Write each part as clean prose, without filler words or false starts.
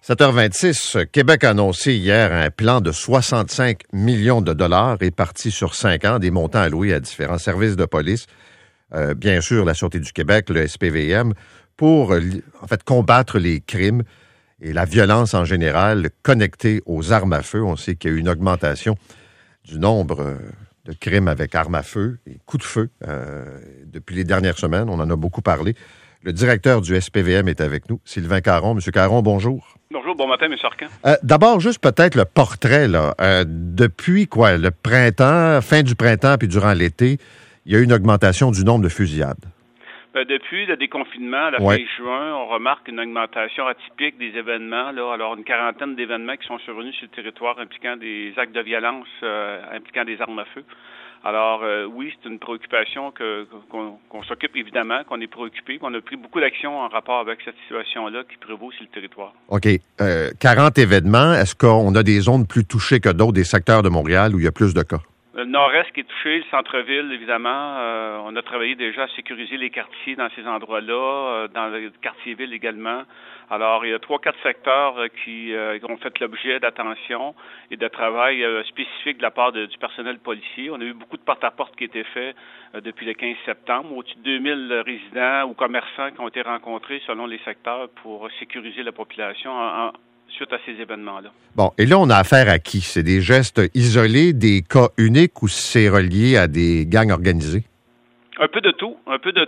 7h26, Québec a annoncé hier un plan de 65 millions de dollars répartis sur 5 ans, des montants alloués à différents services de police, bien sûr la Sûreté du Québec, le SPVM, pour combattre les crimes et la violence en général connectée aux armes à feu. On sait qu'il y a eu une augmentation du nombre de crimes avec armes à feu et coups de feu depuis les dernières semaines. On en a beaucoup parlé. Le directeur du SPVM est avec nous, Sylvain Caron. Monsieur Caron, bonjour. Bonjour, bon matin, M. Arcan. D'abord, juste peut-être le portrait, là. Depuis le printemps, fin du printemps, puis durant l'été, il y a eu une augmentation du nombre de fusillades. Depuis le déconfinement, à la fin juin, on remarque une augmentation atypique des événements. Alors, une quarantaine d'événements qui sont survenus sur le territoire impliquant des actes de violence, impliquant des armes à feu. Alors, oui, c'est une préoccupation qu'on s'occupe évidemment, qu'on est préoccupé. On a pris beaucoup d'actions en rapport avec cette situation-là qui prévaut sur le territoire. OK. 40 événements. Est-ce qu'on a des zones plus touchées que d'autres, des secteurs de Montréal où il y a plus de cas? Le nord-est qui est touché, le centre-ville, évidemment. On a travaillé déjà à sécuriser les quartiers dans ces endroits-là, dans le quartier-ville également. Alors, il y a 3-4 secteurs qui ont fait l'objet d'attention et de travail spécifique de la part du personnel policier. On a eu beaucoup de porte-à-porte qui étaient faits depuis le 15 septembre. Au-dessus de 2000 résidents ou commerçants qui ont été rencontrés selon les secteurs pour sécuriser la population suite à ces événements-là. Bon, et là, on a affaire à qui? C'est des gestes isolés, des cas uniques ou c'est relié à des gangs organisés? Un peu de tout.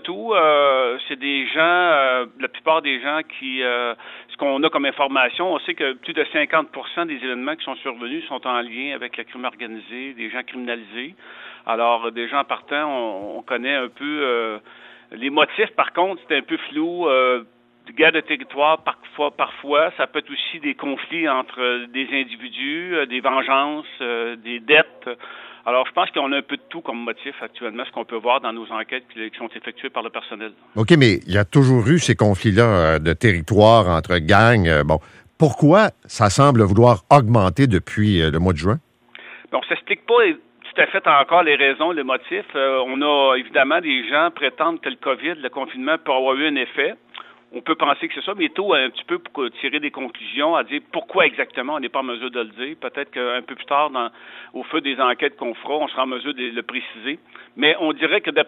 C'est des gens, la plupart des gens qui, ce qu'on a comme information, on sait que plus de 50% des événements qui sont survenus sont en lien avec la crime organisée, des gens criminalisés. Alors, des gens partant, on connaît un peu les motifs, par contre, c'est un peu flou. Guerre de territoire, parfois, ça peut être aussi des conflits entre des individus, des vengeances, des dettes. Alors, je pense qu'on a un peu de tout comme motif actuellement, ce qu'on peut voir dans nos enquêtes qui sont effectuées par le personnel. OK, mais il y a toujours eu ces conflits-là de territoire entre gangs. Pourquoi ça semble vouloir augmenter depuis le mois de juin? On ne s'explique pas tout à fait encore les raisons, les motifs. On a évidemment des gens prétendent que le COVID, le confinement peut avoir eu un effet. On peut penser que c'est ça, mais tôt un petit peu pour tirer des conclusions, à dire pourquoi exactement, on n'est pas en mesure de le dire. Peut-être qu'un peu plus tard, au feu des enquêtes qu'on fera, on sera en mesure de le préciser. Mais on dirait que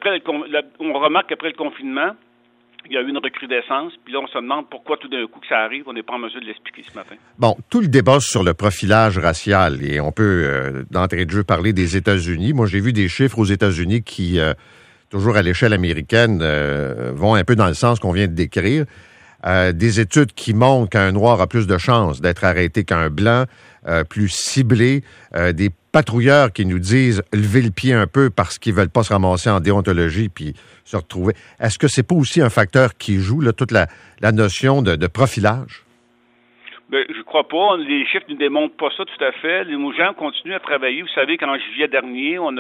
on remarque qu'après le confinement, il y a eu une recrudescence, puis là, on se demande pourquoi tout d'un coup que ça arrive, on n'est pas en mesure de l'expliquer ce matin. Bon, tout le débat sur le profilage racial, et on peut, d'entrée de jeu, parler des États-Unis. Moi, j'ai vu des chiffres aux États-Unis qui... toujours à l'échelle américaine, vont un peu dans le sens qu'on vient de décrire. Des études qui montrent qu'un noir a plus de chances d'être arrêté qu'un blanc, plus ciblé. Des patrouilleurs qui nous disent « levez le pied un peu parce qu'ils veulent pas se ramasser en déontologie puis se retrouver ». Est-ce que c'est pas aussi un facteur qui joue, là, toute la notion de profilage? Ben, je crois pas. Les chiffres ne démontrent pas ça tout à fait. Les gens continuent à travailler. Vous savez qu'en juillet dernier, on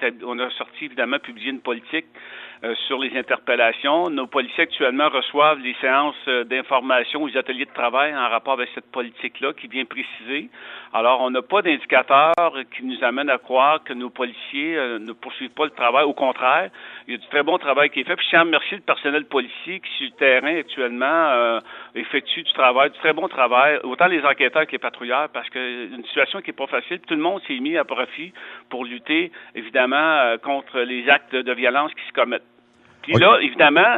a sorti, évidemment, publié une politique sur les interpellations. Nos policiers actuellement reçoivent les séances d'information, les ateliers de travail en rapport avec cette politique-là qui vient préciser. Alors, on n'a pas d'indicateurs qui nous amènent à croire que nos policiers ne poursuivent pas le travail. Au contraire, il y a du très bon travail qui est fait. Puis je tiens à remercier le personnel policier qui, sur le terrain, actuellement, effectue du très bon travail, autant les enquêteurs que les patrouilleurs, parce que une situation qui est pas facile. Tout le monde s'est mis à profit pour lutter, évidemment, contre les actes de violence qui se commettent. Puis là, évidemment,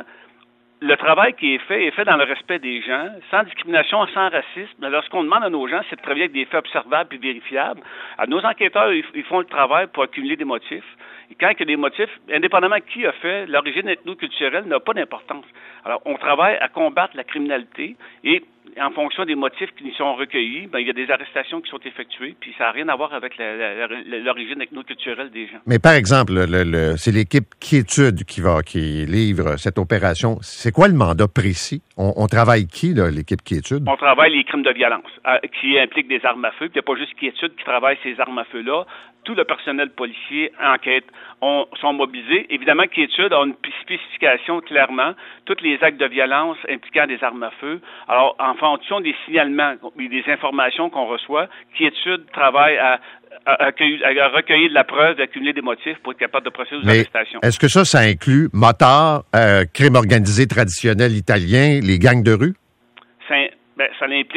le travail qui est fait dans le respect des gens, sans discrimination, sans racisme. Alors, ce qu'on demande à nos gens, c'est de travailler avec des faits observables et vérifiables. Alors, nos enquêteurs, ils font le travail pour accumuler des motifs. Et quand il y a des motifs, indépendamment de qui a fait, l'origine ethno-culturelle n'a pas d'importance. Alors, on travaille à combattre la criminalité et en fonction des motifs qui sont recueillis, il y a des arrestations qui sont effectuées, puis ça n'a rien à voir avec l'origine ethno-culturelle des gens. Mais par exemple, c'est l'équipe Quiétude qui livre cette opération. C'est quoi le mandat précis? On travaille qui, là, l'équipe Quiétude? On travaille les crimes de violence qui impliquent des armes à feu. Puis il n'y a pas juste Quiétude qui travaille ces armes à feu-là. Tout le personnel policier enquête sont mobilisés. Évidemment, Quiétude a une spécification clairement. Tous les actes de violence impliquant des armes à feu. Alors, en fonction des signalements et des informations qu'on reçoit, Quiétude travaille à recueillir de la preuve, accumuler des motifs pour être capable de procéder aux arrestations. Est-ce que ça inclut motards, crime organisé traditionnel italien, les gangs de rue? Ça implique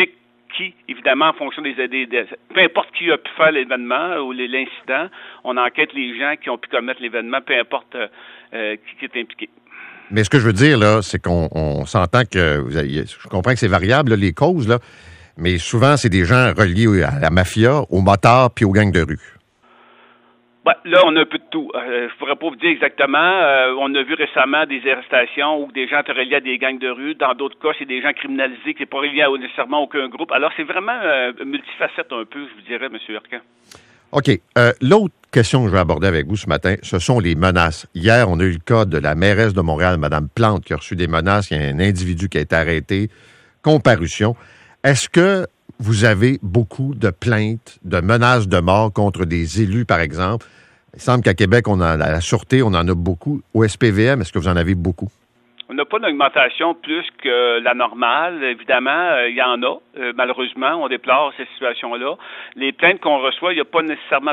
qui, évidemment, en fonction peu importe qui a pu faire l'événement ou l'incident, on enquête les gens qui ont pu commettre l'événement, peu importe qui est impliqué. Mais ce que je veux dire, là, c'est qu'on s'entend que, je comprends que c'est variable, là, les causes, là, mais souvent, c'est des gens reliés à la mafia, aux motards puis aux gangs de rue. Ben, là, on a un peu de tout. Je pourrais pas vous dire exactement. On a vu récemment des arrestations où des gens étaient reliés à des gangs de rue. Dans d'autres cas, c'est des gens criminalisés qui n'est pas reliés à nécessairement aucun groupe. Alors, c'est vraiment multifacette un peu, je vous dirais, M. Arcan. OK. L'autre question que je vais aborder avec vous ce matin, ce sont les menaces. Hier, on a eu le cas de la mairesse de Montréal, Mme Plante, qui a reçu des menaces. Il y a un individu qui a été arrêté. Comparution. Est-ce que vous avez beaucoup de plaintes, de menaces de mort contre des élus, par exemple? Il semble qu'à Québec, on a la sûreté, on en a beaucoup. Au SPVM, est-ce que vous en avez beaucoup? On n'a pas d'augmentation plus que la normale. Évidemment, il y en a. Malheureusement, on déplore ces situations-là. Les plaintes qu'on reçoit, il n'y a pas nécessairement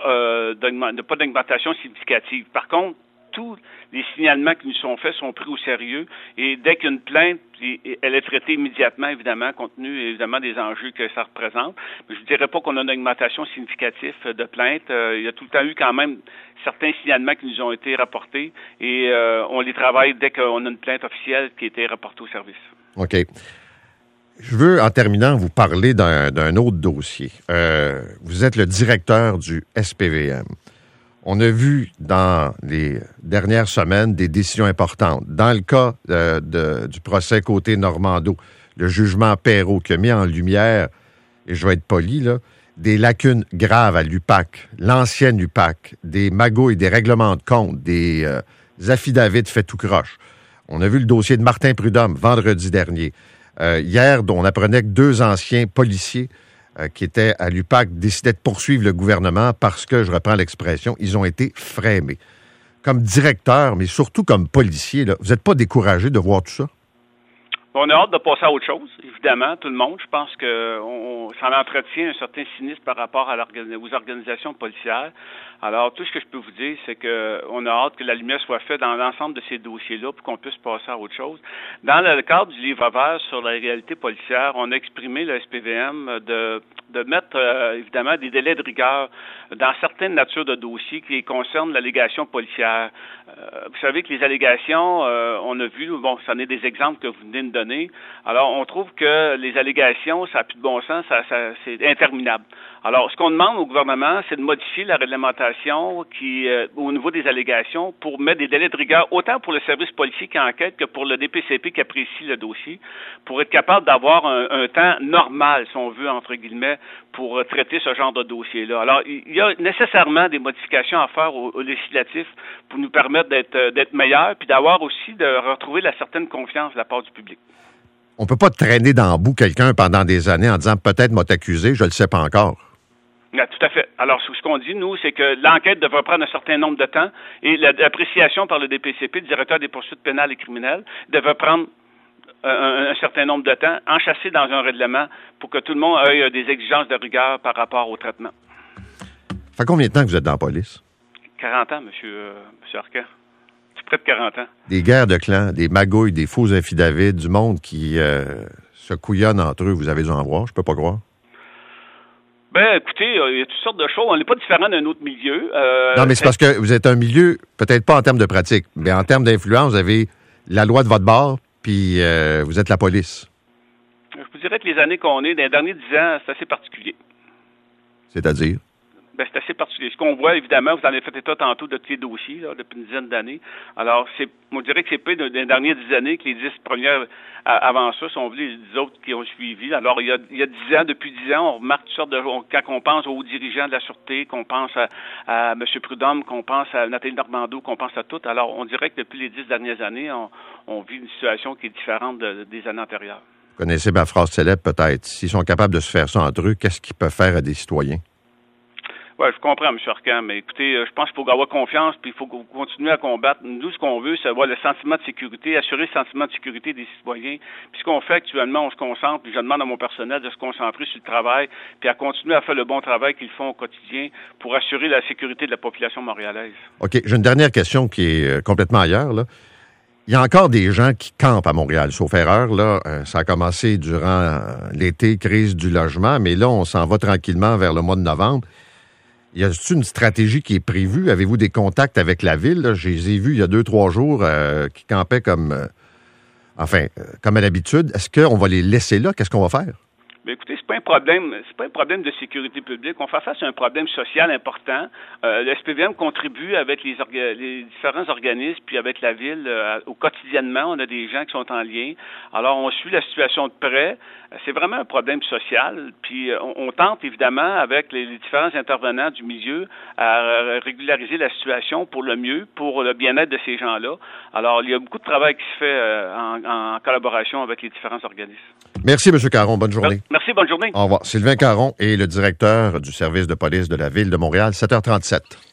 pas d'augmentation significative. Par contre, tous les signalements qui nous sont faits sont pris au sérieux et dès qu'il y a une plainte, elle est traitée immédiatement, évidemment, compte tenu évidemment des enjeux que ça représente. Mais je ne dirais pas qu'on a une augmentation significative de plaintes. Il y a tout le temps eu quand même certains signalements qui nous ont été rapportés et on les travaille dès qu'on a une plainte officielle qui a été rapportée au service. OK. Je veux, en terminant, vous parler d'un autre dossier. Vous êtes le directeur du SPVM. On a vu dans les dernières semaines des décisions importantes. Dans le cas du procès côté Normando, le jugement Perrault qui a mis en lumière, et je vais être poli, là, des lacunes graves à l'UPAC, l'ancienne UPAC, des magouilles, des règlements de compte, des affidavits faits tout croche. On a vu le dossier de Martin Prudhomme vendredi dernier. Hier, on apprenait que 2 anciens policiers qui étaient à l'UPAC décidaient de poursuivre le gouvernement parce que, je reprends l'expression, ils ont été frémés. Comme directeur, mais surtout comme policier, là, vous n'êtes pas découragé de voir tout ça? On a hâte de passer à autre chose, évidemment, tout le monde. Je pense que ça en entretient un certain cynisme par rapport aux organisations policières. Alors, tout ce que je peux vous dire, c'est qu'on a hâte que la lumière soit faite dans l'ensemble de ces dossiers-là pour qu'on puisse passer à autre chose. Dans le cadre du livre vert sur la réalité policière, on a exprimé le SPVM de mettre, évidemment, des délais de rigueur dans certaines natures de dossiers qui concernent l'allégation policière. Vous savez que les allégations, on a vu, bon, ça en est des exemples que vous venez de donner. Alors, on trouve que les allégations, ça n'a plus de bon sens, c'est interminable. Alors, ce qu'on demande au gouvernement, c'est de modifier la réglementation qui, au niveau des allégations, pour mettre des délais de rigueur, autant pour le service policier qui enquête que pour le DPCP qui apprécie le dossier, pour être capable d'avoir un temps normal, si on veut, entre guillemets, pour traiter ce genre de dossier-là. Alors, il y a nécessairement des modifications à faire au législatif pour nous permettre d'être meilleurs, puis d'avoir aussi de retrouver la certaine confiance de la part du public. On ne peut pas traîner dans le bout quelqu'un pendant des années en disant peut-être m'a t'accusé, je ne le sais pas encore. Oui, tout à fait. Alors, ce qu'on dit, nous, c'est que l'enquête devrait prendre un certain nombre de temps et l'appréciation par le DPCP, le directeur des poursuites pénales et criminelles, devrait prendre un certain nombre de temps, enchâssé dans un règlement pour que tout le monde ait des exigences de rigueur par rapport au traitement. Ça fait combien de temps que vous êtes dans la police? 40 ans, M. Arcan. C'est près de 40 ans. Des guerres de clans, des magouilles, des faux affidavits, du monde qui se couillonne entre eux, vous avez dû en voir, je peux pas croire. Ben, écoutez, il y a toutes sortes de choses. On n'est pas différent d'un autre milieu. Non, mais c'est parce que vous êtes un milieu, peut-être pas en termes de pratique, mais en termes d'influence, vous avez la loi de votre bord, puis vous êtes la police. Je vous dirais que les années qu'on est, dans les derniers 10 ans, c'est assez particulier. C'est-à-dire? Ben, c'est assez particulier. Ce qu'on voit, évidemment, vous en avez fait état tantôt de ces dossiers là, depuis une dizaine d'années. Alors, on dirait que c'est pas dans les dernières 10 années que les 10 premières avant ça sont venues les 10 autres qui ont suivi. Alors, il y a 10 ans, depuis 10 ans, on remarque toutes sortes de... Quand on pense aux dirigeants de la Sûreté, qu'on pense à M. Prudhomme, qu'on pense à Nathalie Normando, qu'on pense à tout. Alors, on dirait que depuis les 10 dernières années, on vit une situation qui est différente des années antérieures. Vous connaissez ma phrase célèbre, peut-être. S'ils sont capables de se faire ça entre eux, qu'est-ce qu'ils peuvent faire à des citoyens? Oui, je comprends, M. Arcan, mais écoutez, je pense qu'il faut avoir confiance, puis il faut continuer à combattre. Nous, ce qu'on veut, c'est avoir le sentiment de sécurité, assurer le sentiment de sécurité des citoyens. Puis ce qu'on fait actuellement, on se concentre, puis je demande à mon personnel de se concentrer sur le travail, puis à continuer à faire le bon travail qu'ils font au quotidien pour assurer la sécurité de la population montréalaise. OK, j'ai une dernière question qui est complètement ailleurs, là. il y a encore des gens qui campent à Montréal, sauf erreur. Là, ça a commencé durant l'été, crise du logement, mais là, on s'en va tranquillement vers le mois de novembre. Y a-t-il une stratégie qui est prévue? Avez-vous des contacts avec la ville? Là? Je les ai vus il y a 2-3 jours qui campaient comme à l'habitude. Est-ce qu'on va les laisser là? Qu'est-ce qu'on va faire? Mais écoutez, c'est pas un problème de sécurité publique. On fait face à un problème social important. Le SPVM contribue avec les différents organismes, puis avec la ville quotidiennement. On a des gens qui sont en lien. Alors, on suit la situation de près. C'est vraiment un problème social. Puis, on tente évidemment avec les différents intervenants du milieu à régulariser la situation pour le mieux, pour le bien-être de ces gens-là. Alors, il y a beaucoup de travail qui se fait en collaboration avec les différents organismes. Merci, M. Caron. Bonne journée. Merci, bonne journée. Au revoir. Sylvain Caron est le directeur du service de police de la Ville de Montréal, 7h37.